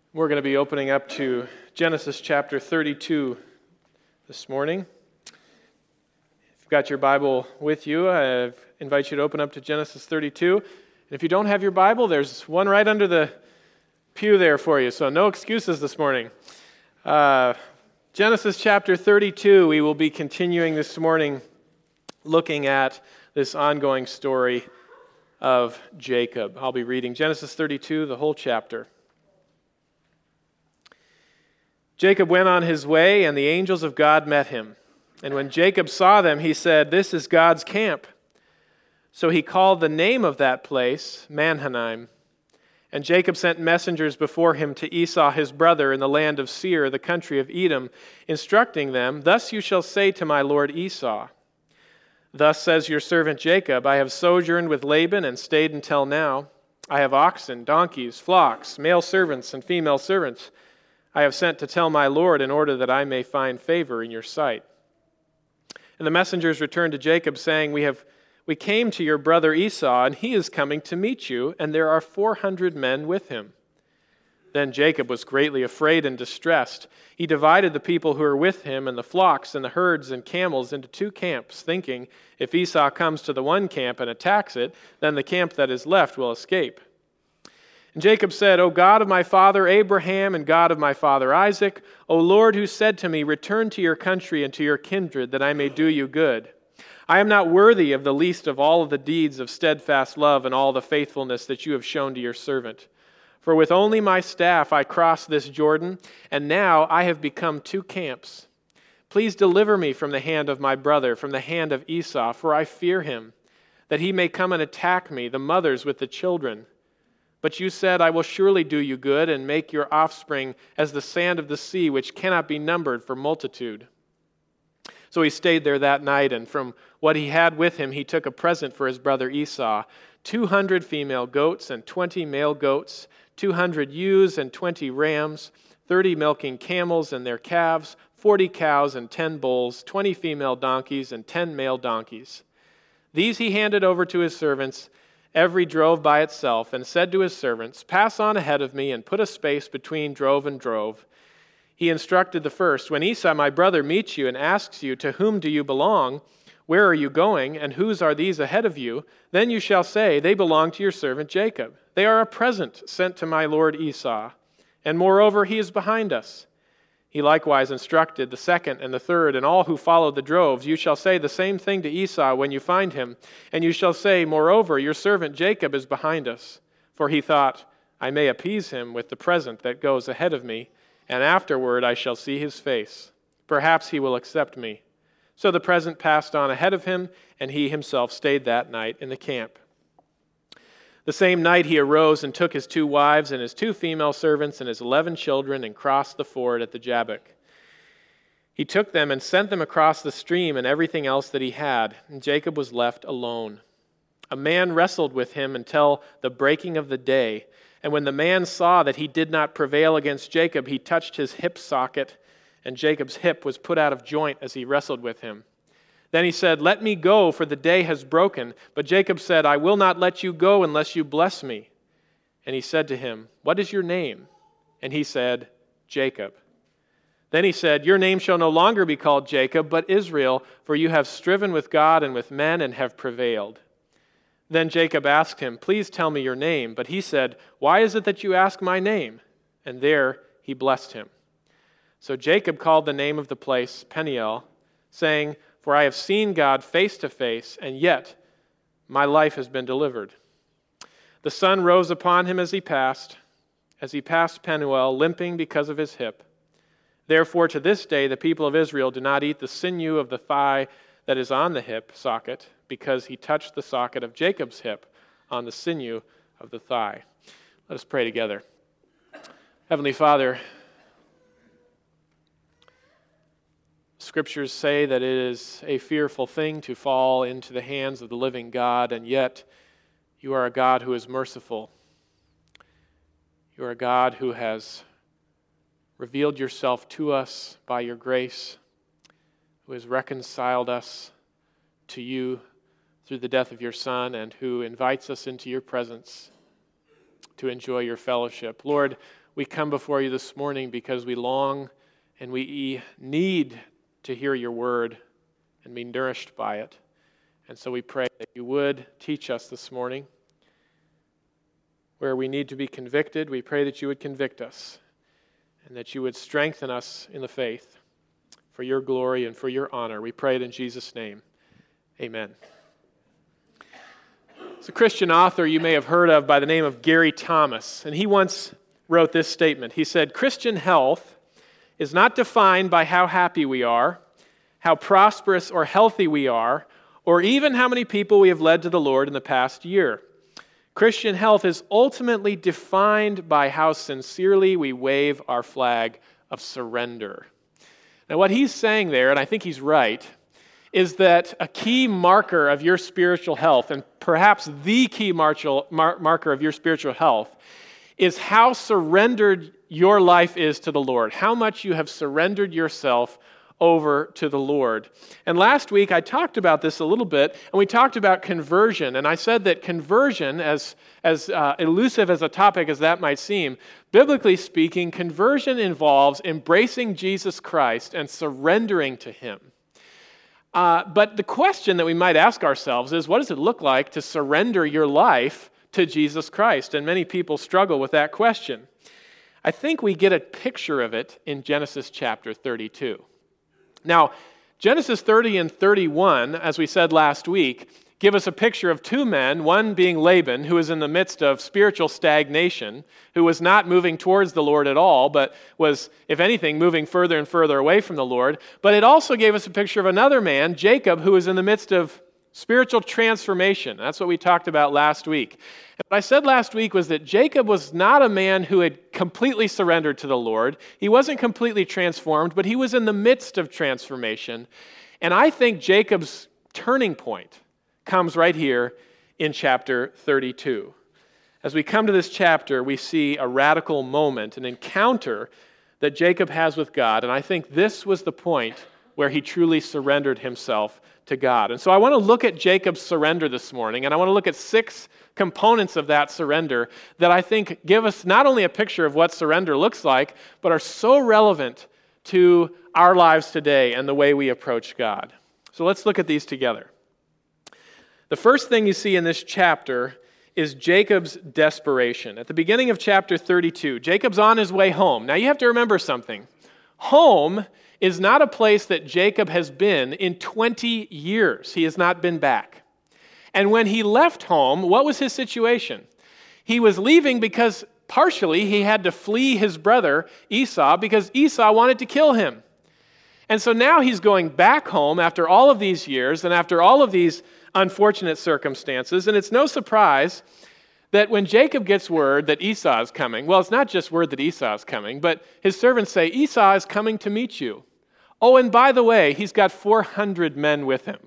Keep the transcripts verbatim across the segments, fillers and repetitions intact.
We're going to be opening up to Genesis chapter thirty-two this morning. If you've got your Bible with you, I invite you to open up to Genesis thirty-two. And if you don't have your Bible, there's one right under the pew there for you, so no excuses this morning. Uh, Genesis chapter thirty-two, we will be continuing this morning looking at this ongoing story of Jacob. I'll be reading Genesis thirty-two, the whole chapter. Jacob went on his way, and the angels of God met him. And when Jacob saw them, he said, "This is God's camp." So he called the name of that place Mahanaim. And Jacob sent messengers before him to Esau his brother in the land of Seir, the country of Edom, instructing them, "Thus you shall say to my lord Esau, Thus says your servant Jacob, I have sojourned with Laban and stayed until now. I have oxen, donkeys, flocks, male servants, and female servants. I have sent to tell my lord in order that I may find favor in your sight." And the messengers returned to Jacob, saying, We have we came to your brother Esau, and he is coming to meet you, and there are four hundred men with him. Then Jacob was greatly afraid and distressed. He divided the people who were with him and the flocks and the herds and camels into two camps, thinking, if Esau comes to the one camp and attacks it, then the camp that is left will escape. And Jacob said, "O God of my father Abraham and God of my father Isaac, O Lord, who said to me, Return to your country and to your kindred, that I may do you good. I am not worthy of the least of all of the deeds of steadfast love and all the faithfulness that you have shown to your servant. For with only my staff I crossed this Jordan, and now I have become two camps. Please deliver me from the hand of my brother, from the hand of Esau, for I fear him, that he may come and attack me, the mothers with the children. But you said, I will surely do you good and make your offspring as the sand of the sea, which cannot be numbered for multitude." So he stayed there that night, and from what he had with him, he took a present for his brother Esau, two hundred female goats and twenty male goats, two hundred ewes and twenty rams, thirty milking camels and their calves, forty cows and ten bulls, twenty female donkeys and ten male donkeys. These he handed over to his servants. Every drove by itself, and said to his servants, "Pass on ahead of me and put a space between drove and drove." He instructed the first, "When Esau my brother meets you and asks you, 'To whom do you belong? Where are you going? And whose are these ahead of you?' Then you shall say, 'They belong to your servant Jacob. They are a present sent to my lord Esau. And moreover, he is behind us.'" He likewise instructed the second and the third and all who followed the droves. "You shall say the same thing to Esau when you find him. And you shall say, 'Moreover, your servant Jacob is behind us.' For he thought, 'I may appease him with the present that goes ahead of me, and afterward I shall see his face. Perhaps he will accept me.' So the present passed on ahead of him, and he himself stayed that night in the camp. The same night he arose and took his two wives and his two female servants and his eleven children and crossed the ford at the Jabbok. He took them and sent them across the stream and everything else that he had, and Jacob was left alone. A man wrestled with him until the breaking of the day, and when the man saw that he did not prevail against Jacob, he touched his hip socket, and Jacob's hip was put out of joint as he wrestled with him. Then he said, "Let me go, for the day has broken." But Jacob said, "I will not let you go unless you bless me." And he said to him, "What is your name?" And he said, "Jacob." Then he said, "Your name shall no longer be called Jacob, but Israel, for you have striven with God and with men and have prevailed." Then Jacob asked him, "Please tell me your name." But he said, "Why is it that you ask my name?" And there he blessed him. So Jacob called the name of the place Peniel, saying, "For I have seen God face to face, and yet my life has been delivered." The sun rose upon him as he passed, as he passed Penuel, limping because of his hip. Therefore to this day the people of Israel do not eat the sinew of the thigh that is on the hip socket, because he touched the socket of Jacob's hip on the sinew of the thigh. Let us pray together. Heavenly Father, Scriptures say that it is a fearful thing to fall into the hands of the living God, and yet you are a God who is merciful. You are a God who has revealed yourself to us by your grace, who has reconciled us to you through the death of your Son, and who invites us into your presence to enjoy your fellowship. Lord, we come before you this morning because we long and we need to hear your word and be nourished by it. And so we pray that you would teach us this morning. Where we need to be convicted, we pray that you would convict us and that you would strengthen us in the faith for your glory and for your honor. We pray it in Jesus' name. Amen. It's a Christian author you may have heard of by the name of Gary Thomas, and he once wrote this statement. He said, "Christian health is not defined by how happy we are, how prosperous or healthy we are, or even how many people we have led to the Lord in the past year. Christian health is ultimately defined by how sincerely we wave our flag of surrender." Now, what he's saying there, and I think he's right, is that a key marker of your spiritual health, and perhaps the key marchal, mar- marker of your spiritual health, is how surrendered your life is to the Lord, how much you have surrendered yourself over to the Lord. And last week I talked about this a little bit, and we talked about conversion, and I said that conversion, as, as uh, elusive as a topic as that might seem, biblically speaking, conversion involves embracing Jesus Christ and surrendering to him. Uh, but the question that we might ask ourselves is, what does it look like to surrender your life to Jesus Christ? And many people struggle with that question. I think we get a picture of it in Genesis chapter thirty-two. Now, Genesis thirty and thirty-one, as we said last week, give us a picture of two men, one being Laban, who was in the midst of spiritual stagnation, who was not moving towards the Lord at all, but was, if anything, moving further and further away from the Lord. But it also gave us a picture of another man, Jacob, who was in the midst of spiritual transformation. That's what we talked about last week. And what I said last week was that Jacob was not a man who had completely surrendered to the Lord. He wasn't completely transformed, but he was in the midst of transformation. And I think Jacob's turning point comes right here in chapter thirty-two. As we come to this chapter, we see a radical moment, an encounter that Jacob has with God. And I think this was the point where he truly surrendered himself to God. And so I want to look at Jacob's surrender this morning, and I want to look at six components of that surrender that I think give us not only a picture of what surrender looks like, but are so relevant to our lives today and the way we approach God. So let's look at these together. The first thing you see in this chapter is Jacob's desperation. At the beginning of chapter thirty-two, Jacob's on his way home. Now you have to remember something. Home is not a place that Jacob has been in twenty years. He has not been back. And when he left home, what was his situation? He was leaving because partially he had to flee his brother Esau because Esau wanted to kill him. And so now he's going back home after all of these years and after all of these unfortunate circumstances. And it's no surprise that when Jacob gets word that Esau is coming, well, it's not just word that Esau is coming, but his servants say, Esau is coming to meet you. Oh, and by the way, he's got four hundred men with him.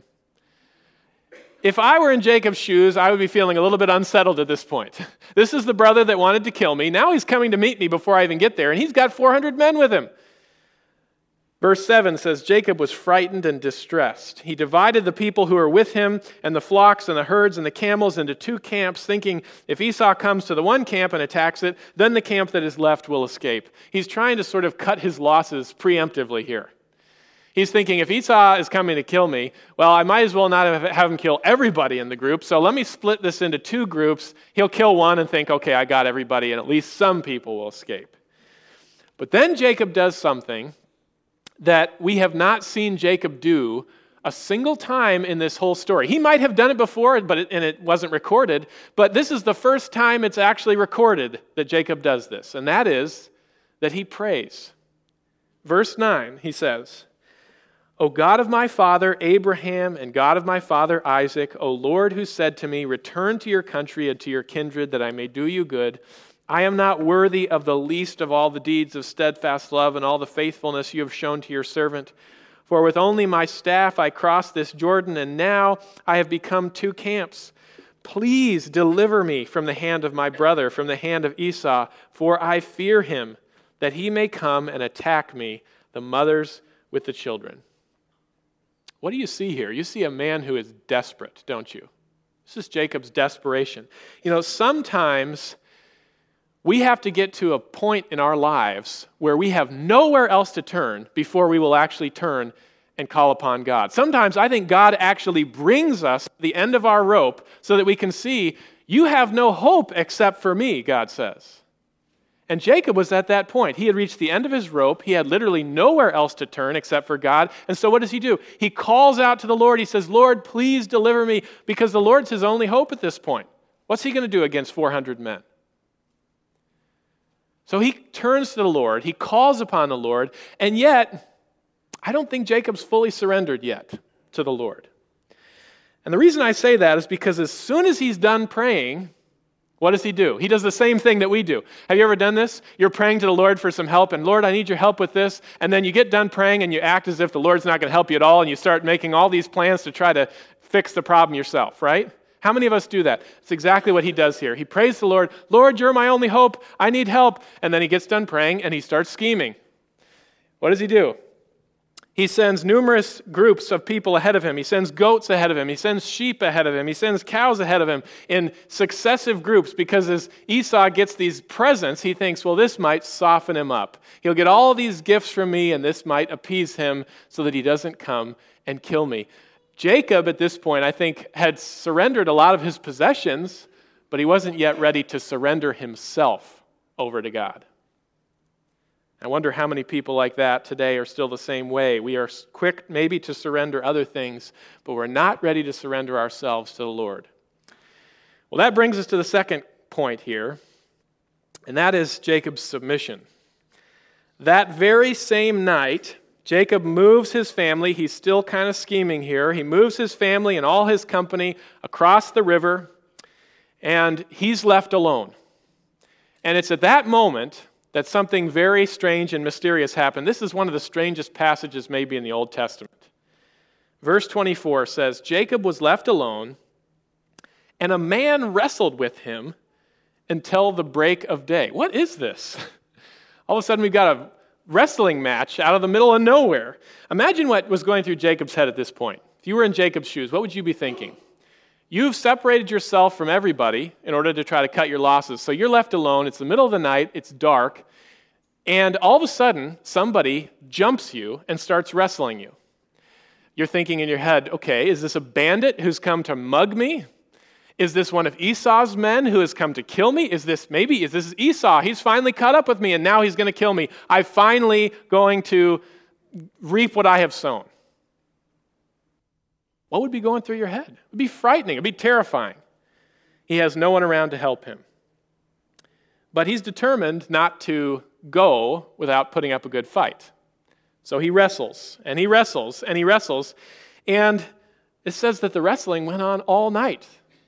If I were in Jacob's shoes, I would be feeling a little bit unsettled at this point. This is the brother that wanted to kill me. Now he's coming to meet me before I even get there, and he's got four hundred men with him. Verse seven says, Jacob was frightened and distressed. He divided the people who were with him and the flocks and the herds and the camels into two camps, thinking if Esau comes to the one camp and attacks it, then the camp that is left will escape. He's trying to sort of cut his losses preemptively here. He's thinking, if Esau is coming to kill me, well, I might as well not have, have him kill everybody in the group, so let me split this into two groups. He'll kill one and think, okay, I got everybody, and at least some people will escape. But then Jacob does something that we have not seen Jacob do a single time in this whole story. He might have done it before, but it, and it wasn't recorded, but this is the first time it's actually recorded that Jacob does this, and that is that he prays. Verse nine, he says, O God of my father Abraham and God of my father Isaac, O Lord, who said to me, return to your country and to your kindred that I may do you good. I am not worthy of the least of all the deeds of steadfast love and all the faithfulness you have shown to your servant. For with only my staff I crossed this Jordan, and now I have become two camps. Please deliver me from the hand of my brother, from the hand of Esau, for I fear him, that he may come and attack me, the mothers with the children. What do you see here? You see a man who is desperate, don't you? This is Jacob's desperation. You know, sometimes we have to get to a point in our lives where we have nowhere else to turn before we will actually turn and call upon God. Sometimes I think God actually brings us to the end of our rope so that we can see, you have no hope except for me, God says. And Jacob was at that point. He had reached the end of his rope. He had literally nowhere else to turn except for God. And so what does he do? He calls out to the Lord. He says, Lord, please deliver me, because the Lord's his only hope at this point. What's he going to do against four hundred men? So he turns to the Lord. He calls upon the Lord. And yet, I don't think Jacob's fully surrendered yet to the Lord. And the reason I say that is because as soon as he's done praying, what does he do? He does the same thing that we do. Have you ever done this? You're praying to the Lord for some help, and Lord, I need your help with this. And then you get done praying, and you act as if the Lord's not going to help you at all, and you start making all these plans to try to fix the problem yourself, right? How many of us do that? It's exactly what he does here. He prays to the Lord, Lord, you're my only hope. I need help. And then he gets done praying, and he starts scheming. What does he do? He sends numerous groups of people ahead of him. He sends goats ahead of him. He sends sheep ahead of him. He sends cows ahead of him in successive groups, because as Esau gets these presents, he thinks, well, this might soften him up. He'll get all these gifts from me, and this might appease him so that he doesn't come and kill me. Jacob, at this point, I think, had surrendered a lot of his possessions, but he wasn't yet ready to surrender himself over to God. I wonder how many people like that today are still the same way. We are quick maybe to surrender other things, but we're not ready to surrender ourselves to the Lord. Well, that brings us to the second point here, and that is Jacob's submission. That very same night, Jacob moves his family. He's still kind of scheming here. He moves his family and all his company across the river, and he's left alone. And it's at that moment that something very strange and mysterious happened. This is one of the strangest passages maybe in the Old Testament. Verse twenty-four says, Jacob was left alone, and a man wrestled with him until the break of day. What is this? All of a sudden we've got a wrestling match out of the middle of nowhere. Imagine what was going through Jacob's head at this point. If you were in Jacob's shoes, what would you be thinking? You've separated yourself from everybody in order to try to cut your losses. So you're left alone. It's the middle of the night. It's dark. And all of a sudden, somebody jumps you and starts wrestling you. You're thinking in your head, okay, is this a bandit who's come to mug me? Is this one of Esau's men who has come to kill me? Is this, maybe, is this Esau? He's finally caught up with me, and now he's going to kill me. I'm finally going to reap what I have sown. What would be going through your head? It would be frightening. It would be terrifying. He has no one around to help him. But he's determined not to go without putting up a good fight. So he wrestles, and he wrestles, and he wrestles. And it says that the wrestling went on all night.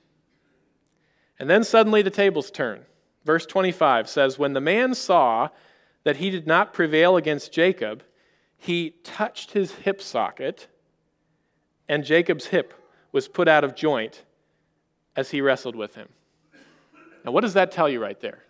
And then suddenly the tables turn. Verse twenty-five says, when the man saw that he did not prevail against Jacob, he touched his hip socket, and Jacob's hip was put out of joint as he wrestled with him. Now, what does that tell you right there?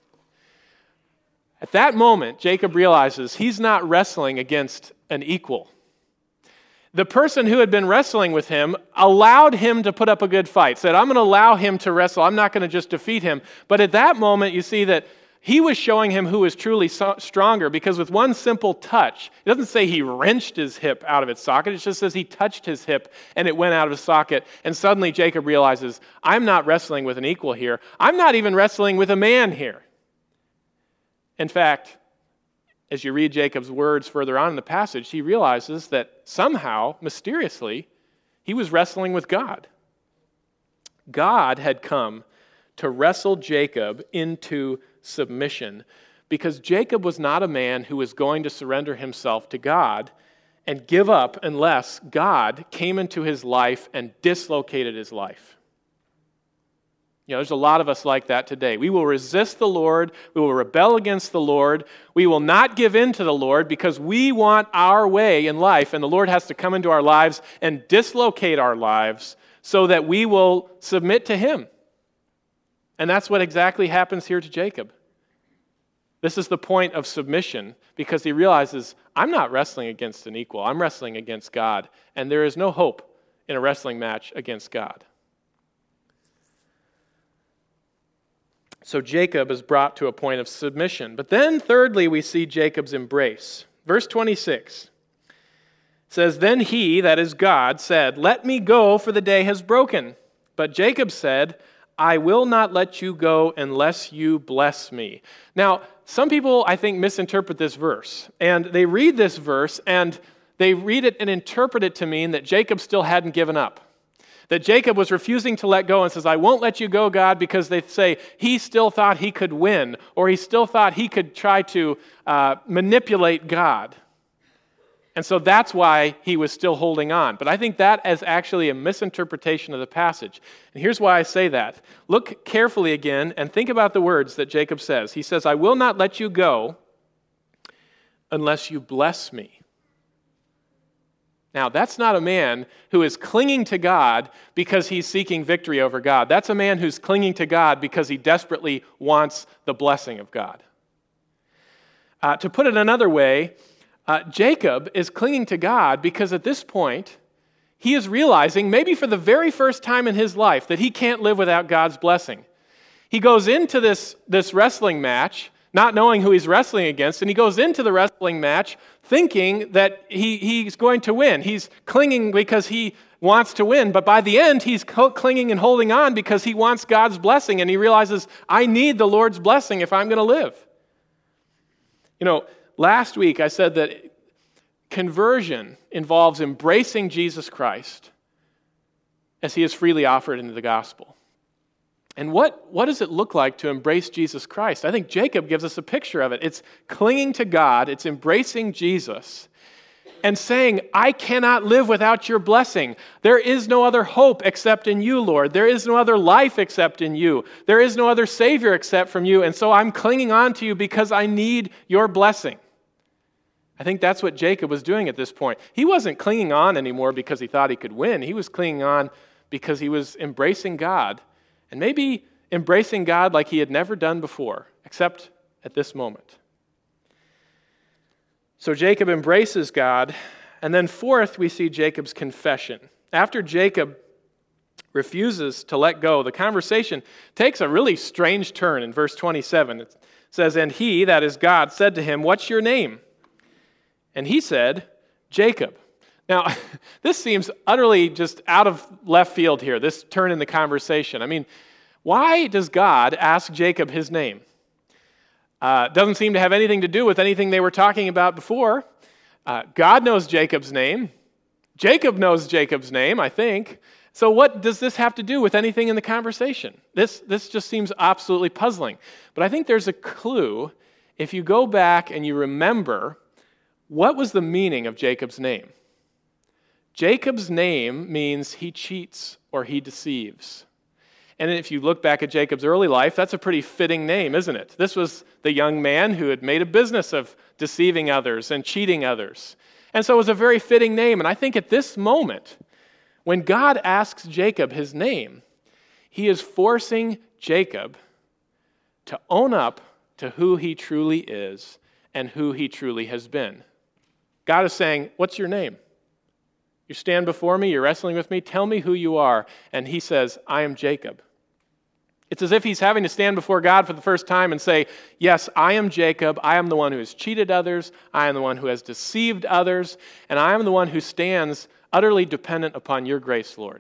At that moment, Jacob realizes he's not wrestling against an equal. The person who had been wrestling with him allowed him to put up a good fight, said, I'm going to allow him to wrestle. I'm not going to just defeat him. But at that moment, you see that he was showing him who was truly so- stronger, because with one simple touch, it doesn't say he wrenched his hip out of its socket. It just says he touched his hip and it went out of his socket. And suddenly Jacob realizes, I'm not wrestling with an equal here. I'm not even wrestling with a man here. In fact, as you read Jacob's words further on in the passage, he realizes that somehow, mysteriously, he was wrestling with God. God had come to wrestle Jacob into submission, because Jacob was not a man who was going to surrender himself to God and give up unless God came into his life and dislocated his life. You know, there's a lot of us like that today. We will resist the Lord. We will rebel against the Lord. We will not give in to the Lord because we want our way in life, and the Lord has to come into our lives and dislocate our lives so that we will submit to him. And that's what exactly happens here to Jacob. This is the point of submission, because he realizes, I'm not wrestling against an equal. I'm wrestling against God, and there is no hope in a wrestling match against God. So Jacob is brought to a point of submission. But then thirdly, we see Jacob's embrace. Verse twenty-six says, "Then he," that is God, "said, 'Let me go, for the day has broken.' But Jacob said, 'I will not let you go unless you bless me.'" Now, some people, I think, misinterpret this verse. And they read this verse, and they read it and interpret it to mean that Jacob still hadn't given up. That Jacob was refusing to let go and says, "I won't let you go, God," because they say he still thought he could win, or he still thought he could try to uh, manipulate God. And so that's why he was still holding on. But I think that is actually a misinterpretation of the passage. And here's why I say that. Look carefully again and think about the words that Jacob says. He says, "I will not let you go unless you bless me." Now, that's not a man who is clinging to God because he's seeking victory over God. That's a man who's clinging to God because he desperately wants the blessing of God. Uh, to put it another way, uh, Jacob is clinging to God because at this point, he is realizing, maybe for the very first time in his life, that he can't live without God's blessing. He goes into this, this wrestling match not knowing who he's wrestling against, and he goes into the wrestling match thinking that he, he's going to win. He's clinging because he wants to win, but by the end, he's clinging and holding on because he wants God's blessing, and he realizes, I need the Lord's blessing if I'm going to live. You know, last week I said that conversion involves embracing Jesus Christ as he is freely offered into the gospel. And what, what does it look like to embrace Jesus Christ? I think Jacob gives us a picture of it. It's clinging to God, it's embracing Jesus, and saying, I cannot live without your blessing. There is no other hope except in you, Lord. There is no other life except in you. There is no other Savior except from you. And so I'm clinging on to you because I need your blessing. I think that's what Jacob was doing at this point. He wasn't clinging on anymore because he thought he could win. He was clinging on because he was embracing God, and maybe embracing God like he had never done before, except at this moment. So Jacob embraces God, and then fourth, we see Jacob's confession. After Jacob refuses to let go, the conversation takes a really strange turn in verse twenty-seven. It says, and he, that is God, said to him, what's your name? And he said, Jacob. Now, this seems utterly just out of left field here, this turn in the conversation. I mean, why does God ask Jacob his name? Uh, doesn't seem to have anything to do with anything they were talking about before. Uh, God knows Jacob's name. Jacob knows Jacob's name, I think. So what does this have to do with anything in the conversation? This, this just seems absolutely puzzling. But I think there's a clue if you go back and you remember what was the meaning of Jacob's name. Jacob's name means he cheats or he deceives. And if you look back at Jacob's early life, that's a pretty fitting name, isn't it? This was the young man who had made a business of deceiving others and cheating others. And so it was a very fitting name. And I think at this moment, when God asks Jacob his name, he is forcing Jacob to own up to who he truly is and who he truly has been. God is saying, what's your name? You stand before me, you're wrestling with me, tell me who you are. And he says, I am Jacob. It's as if he's having to stand before God for the first time and say, yes, I am Jacob. I am the one who has cheated others. I am the one who has deceived others. And I am the one who stands utterly dependent upon your grace, Lord.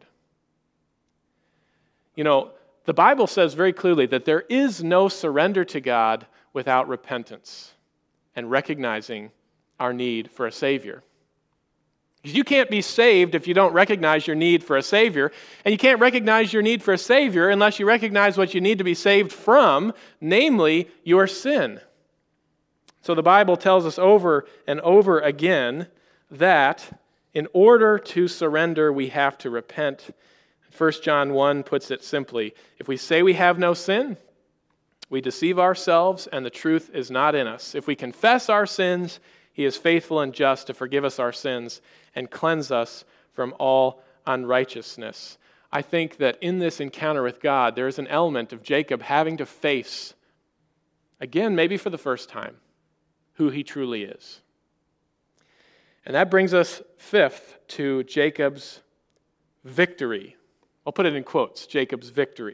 You know, the Bible says very clearly that there is no surrender to God without repentance and recognizing our need for a Savior. You can't be saved if you don't recognize your need for a Savior, and you can't recognize your need for a Savior unless you recognize what you need to be saved from, namely your sin. So the Bible tells us over and over again that in order to surrender, we have to repent. First John one puts it simply, if we say we have no sin, we deceive ourselves and the truth is not in us. If we confess our sins, He is faithful and just to forgive us our sins and cleanse us from all unrighteousness. I think that in this encounter with God, there is an element of Jacob having to face, again, maybe for the first time, who he truly is. And that brings us, fifth, to Jacob's victory. I'll put it in quotes, Jacob's victory.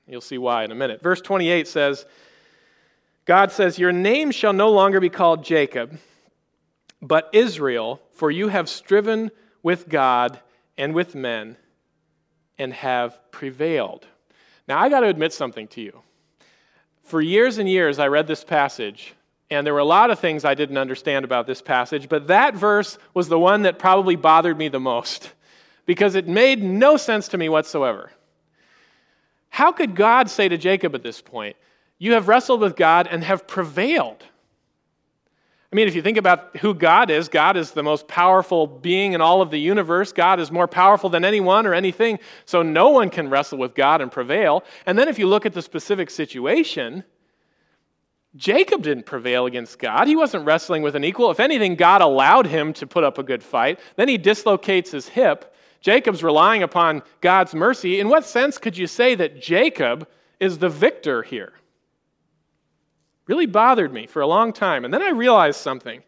You'll see why in a minute. Verse twenty-eight says, God says, your name shall no longer be called Jacob, but Israel, for you have striven with God and with men and have prevailed. Now, I got to admit something to you. For years and years, I read this passage, and there were a lot of things I didn't understand about this passage, but that verse was the one that probably bothered me the most because it made no sense to me whatsoever. How could God say to Jacob at this point, you have wrestled with God and have prevailed? I mean, if you think about who God is, God is the most powerful being in all of the universe. God is more powerful than anyone or anything, so no one can wrestle with God and prevail. And then if you look at the specific situation, Jacob didn't prevail against God. He wasn't wrestling with an equal. If anything, God allowed him to put up a good fight. Then he dislocates his hip. Jacob's relying upon God's mercy. In what sense could you say that Jacob is the victor here? Really bothered me for a long time. And then I realized something.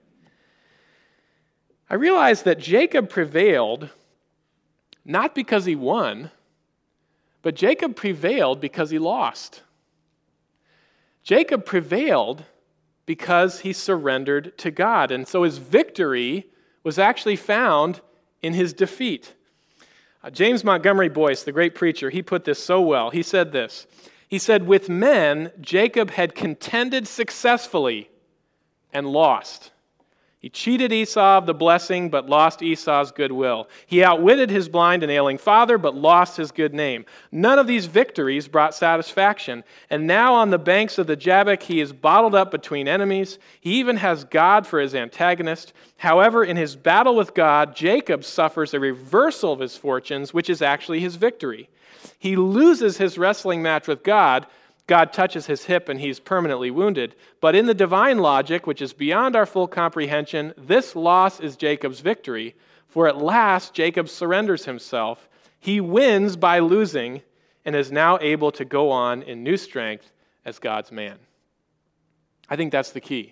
I realized that Jacob prevailed not because he won, but Jacob prevailed because he lost. Jacob prevailed because he surrendered to God. And so his victory was actually found in his defeat. Uh, James Montgomery Boyce, the great preacher, he put this so well. He said this. He said, with men, Jacob had contended successfully and lost. He cheated Esau of the blessing, but lost Esau's goodwill. He outwitted his blind and ailing father, but lost his good name. None of these victories brought satisfaction. And now on the banks of the Jabbok, he is bottled up between enemies. He even has God for his antagonist. However, in his battle with God, Jacob suffers a reversal of his fortunes, which is actually his victory. He loses his wrestling match with God. God touches his hip and he's permanently wounded. But in the divine logic, which is beyond our full comprehension, this loss is Jacob's victory. For at last, Jacob surrenders himself. He wins by losing and is now able to go on in new strength as God's man. I think that's the key.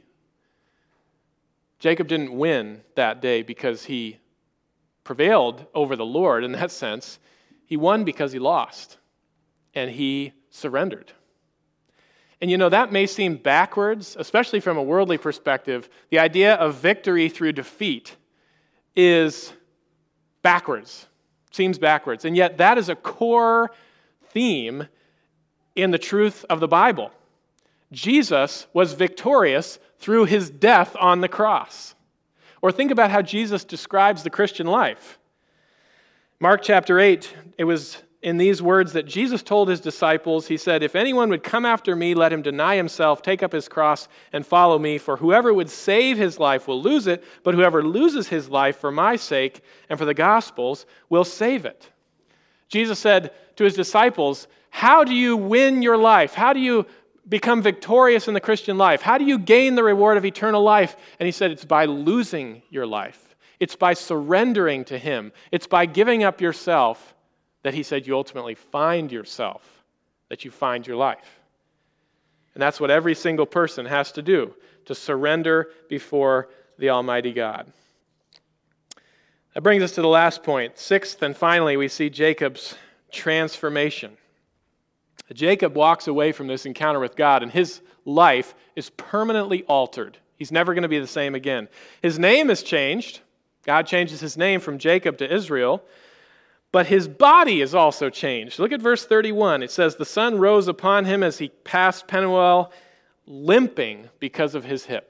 Jacob didn't win that day because he prevailed over the Lord in that sense. He won because he lost, and he surrendered. And you know, that may seem backwards, especially from a worldly perspective. The idea of victory through defeat is backwards, seems backwards. And yet that is a core theme in the truth of the Bible. Jesus was victorious through his death on the cross. Or think about how Jesus describes the Christian life. Mark chapter eight, it was in these words that Jesus told his disciples. He said, if anyone would come after me, let him deny himself, take up his cross, and follow me. For whoever would save his life will lose it, but whoever loses his life for my sake and for the gospel's will save it. Jesus said to his disciples, how do you win your life? How do you become victorious in the Christian life? How do you gain the reward of eternal life? And he said, it's by losing your life. It's by surrendering to him. It's by giving up yourself that he said you ultimately find yourself, that you find your life. And that's what every single person has to do, to surrender before the Almighty God. That brings us to the last point. Sixth and finally, we see Jacob's transformation. Jacob walks away from this encounter with God, and his life is permanently altered. He's never going to be the same again. His name is changed. God changes his name from Jacob to Israel, but his body is also changed. Look at verse thirty-one. It says, the sun rose upon him as he passed Penuel, limping because of his hip.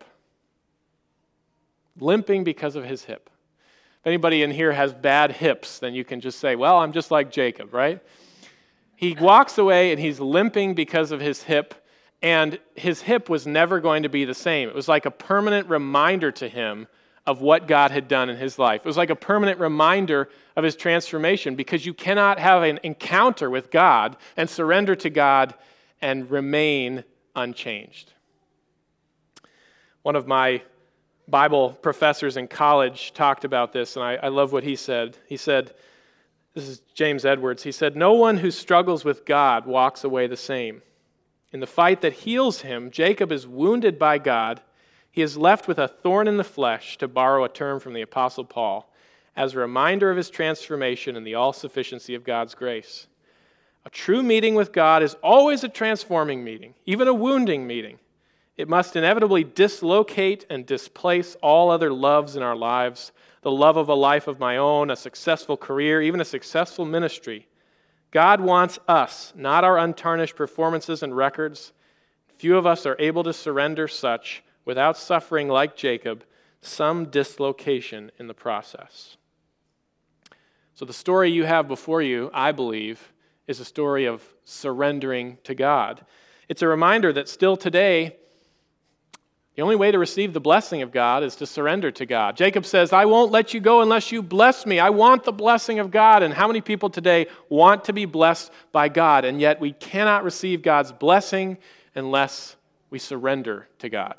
Limping because of his hip. If anybody in here has bad hips, then you can just say, well, I'm just like Jacob, right? He walks away and he's limping because of his hip, and his hip was never going to be the same. It was like a permanent reminder to him of what God had done in his life. It was like a permanent reminder of his transformation, because you cannot have an encounter with God and surrender to God and remain unchanged. One of my Bible professors in college talked about this, and I, I love what he said. He said, this is James Edwards, he said, no one who struggles with God walks away the same. In the fight that heals him, Jacob is wounded by God. He is left with a thorn in the flesh, to borrow a term from the Apostle Paul, as a reminder of his transformation and the all-sufficiency of God's grace. A true meeting with God is always a transforming meeting, even a wounding meeting. It must inevitably dislocate and displace all other loves in our lives, the love of a life of my own, a successful career, even a successful ministry. God wants us, not our untarnished performances and records. Few of us are able to surrender such without suffering, like Jacob, some dislocation in the process. So the story you have before you, I believe, is a story of surrendering to God. It's a reminder that still today, the only way to receive the blessing of God is to surrender to God. Jacob says, I won't let you go unless you bless me. I want the blessing of God. And how many people today want to be blessed by God, and yet we cannot receive God's blessing unless we surrender to God?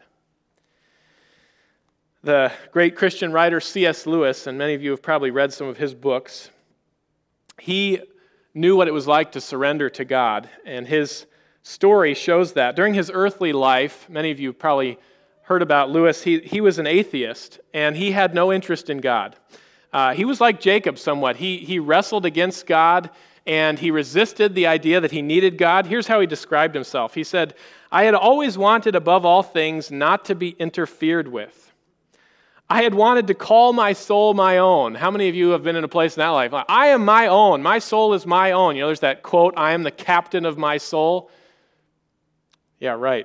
The great Christian writer C S Lewis, and many of you have probably read some of his books, he knew what it was like to surrender to God, and his story shows that. During his earthly life, many of you probably heard about Lewis, he, he was an atheist, and he had no interest in God. Uh, he was like Jacob somewhat. He, he wrestled against God, and he resisted the idea that he needed God. Here's how he described himself. He said, I had always wanted above all things not to be interfered with. I had wanted to call my soul my own. How many of you have been in a place in that life? Like, I am my own. My soul is my own. You know, there's that quote, I am the captain of my soul. Yeah, right.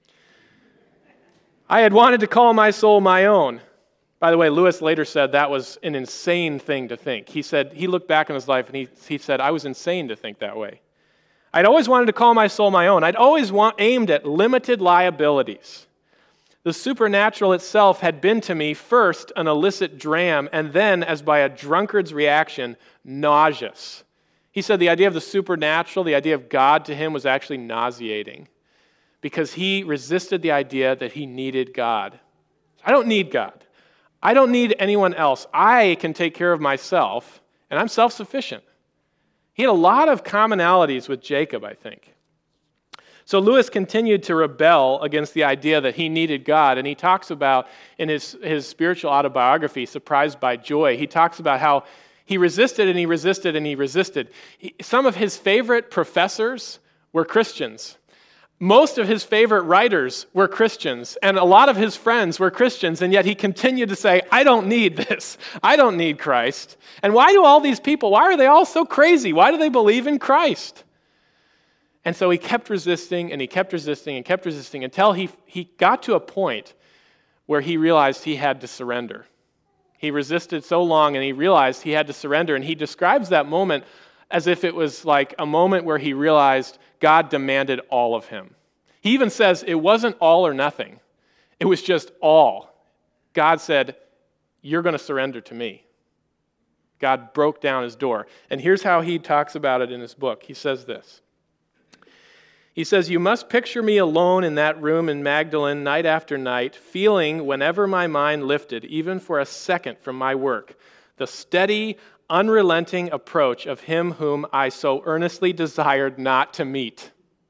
I had wanted to call my soul my own. By the way, Lewis later said that was an insane thing to think. He said, he looked back on his life and he, he said, I was insane to think that way. I'd always wanted to call my soul my own. I'd always want, aimed at limited liabilities. The supernatural itself had been to me first an illicit dram, and then, as by a drunkard's reaction, nauseous. He said the idea of the supernatural, the idea of God to him was actually nauseating, because he resisted the idea that he needed God. I don't need God. I don't need anyone else. I can take care of myself, and I'm self-sufficient. He had a lot of commonalities with Jacob, I think. So Lewis continued to rebel against the idea that he needed God, and he talks about, in his, his spiritual autobiography, Surprised by Joy, he talks about how he resisted and he resisted and he resisted. He, some of his favorite professors were Christians. Most of his favorite writers were Christians, and a lot of his friends were Christians, and yet he continued to say, I don't need this. I don't need Christ. And why do all these people, why are they all so crazy? Why do they believe in Christ? And so he kept resisting, and he kept resisting, and kept resisting, until he, he got to a point where he realized he had to surrender. He resisted so long, and he realized he had to surrender, and he describes that moment as if it was like a moment where he realized God demanded all of him. He even says it wasn't all or nothing. It was just all. God said, you're going to surrender to me. God broke down his door. And here's how he talks about it in his book. He says this. He says, you must picture me alone in that room in Magdalen night after night, feeling whenever my mind lifted, even for a second from my work, the steady, unrelenting approach of him whom I so earnestly desired not to meet.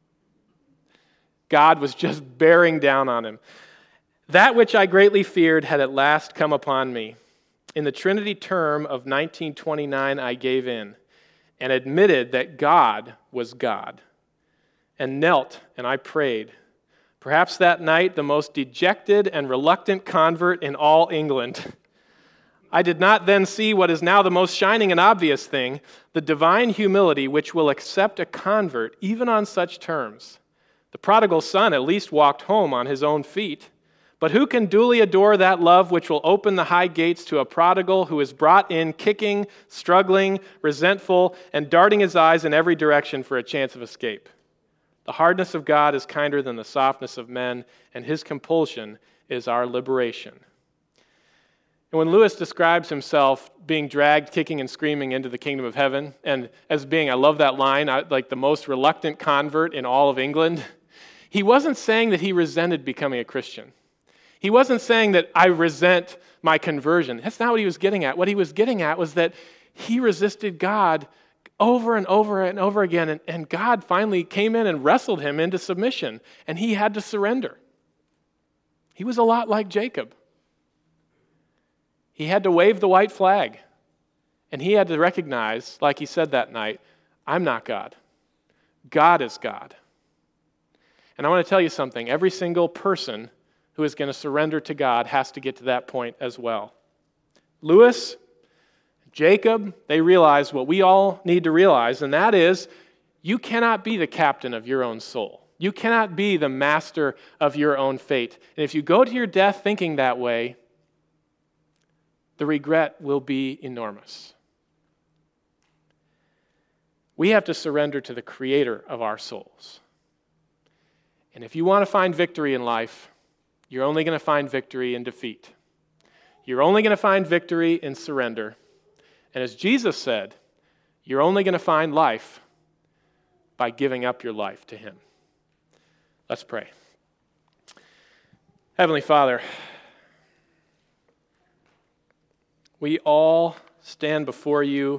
God was just bearing down on him. That which I greatly feared had at last come upon me. In the Trinity term of nineteen twenty-nine, I gave in and admitted that God was God, and knelt and I prayed. Perhaps that night the most dejected and reluctant convert in all England. I did not then see what is now the most shining and obvious thing, the divine humility which will accept a convert even on such terms. The prodigal son at least walked home on his own feet. But who can duly adore that love which will open the high gates to a prodigal who is brought in kicking, struggling, resentful, and darting his eyes in every direction for a chance of escape? The hardness of God is kinder than the softness of men, and his compulsion is our liberation. And when Lewis describes himself being dragged, kicking and screaming into the kingdom of heaven, and as being, I love that line, like the most reluctant convert in all of England, he wasn't saying that he resented becoming a Christian. He wasn't saying that I resent my conversion. That's not what he was getting at. What he was getting at was that he resisted God over and over and over again, and, and God finally came in and wrestled him into submission, and he had to surrender. He was a lot like Jacob. He had to wave the white flag, and he had to recognize, like he said that night, I'm not God. God is God. And I want to tell you something. Every single person who is going to surrender to God has to get to that point as well. Lewis, Jacob, they realized what we all need to realize, and that is you cannot be the captain of your own soul. You cannot be the master of your own fate. And if you go to your death thinking that way, the regret will be enormous. We have to surrender to the Creator of our souls. And if you want to find victory in life, you're only going to find victory in defeat. You're only going to find victory in surrender. And as Jesus said, you're only going to find life by giving up your life to Him. Let's pray. Heavenly Father, we all stand before you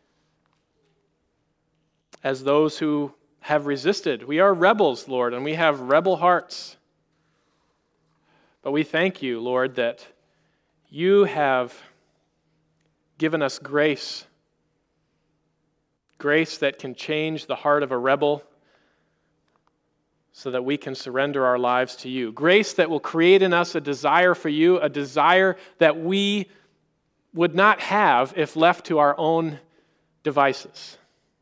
as those who have resisted. We are rebels, Lord, and we have rebel hearts. But we thank you, Lord, that you have given us grace, grace that can change the heart of a rebel so that we can surrender our lives to you. Grace that will create in us a desire for you, a desire that we would not have if left to our own devices.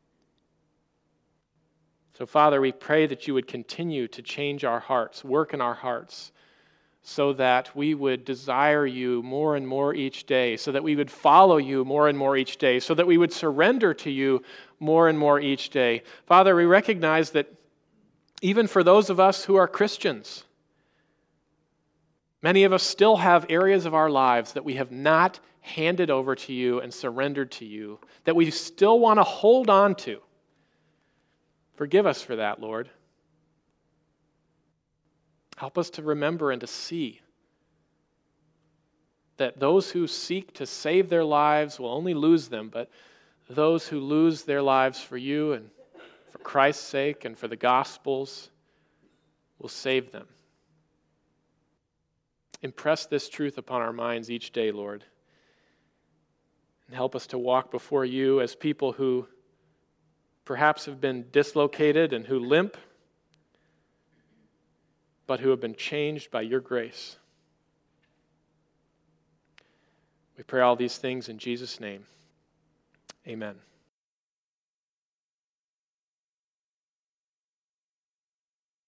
So, Father, we pray that you would continue to change our hearts, work in our hearts, so that we would desire you more and more each day, so that we would follow you more and more each day, so that we would surrender to you more and more each day. Father, we recognize that even for those of us who are Christians, many of us still have areas of our lives that we have not handed over to you and surrendered to you, that we still want to hold on to. Forgive us for that, Lord. Help us to remember and to see that those who seek to save their lives will only lose them, but those who lose their lives for you and for Christ's sake and for the gospel's will save them. Impress this truth upon our minds each day, Lord, and help us to walk before you as people who perhaps have been dislocated and who limp, but who have been changed by your grace. We pray all these things in Jesus' name. Amen.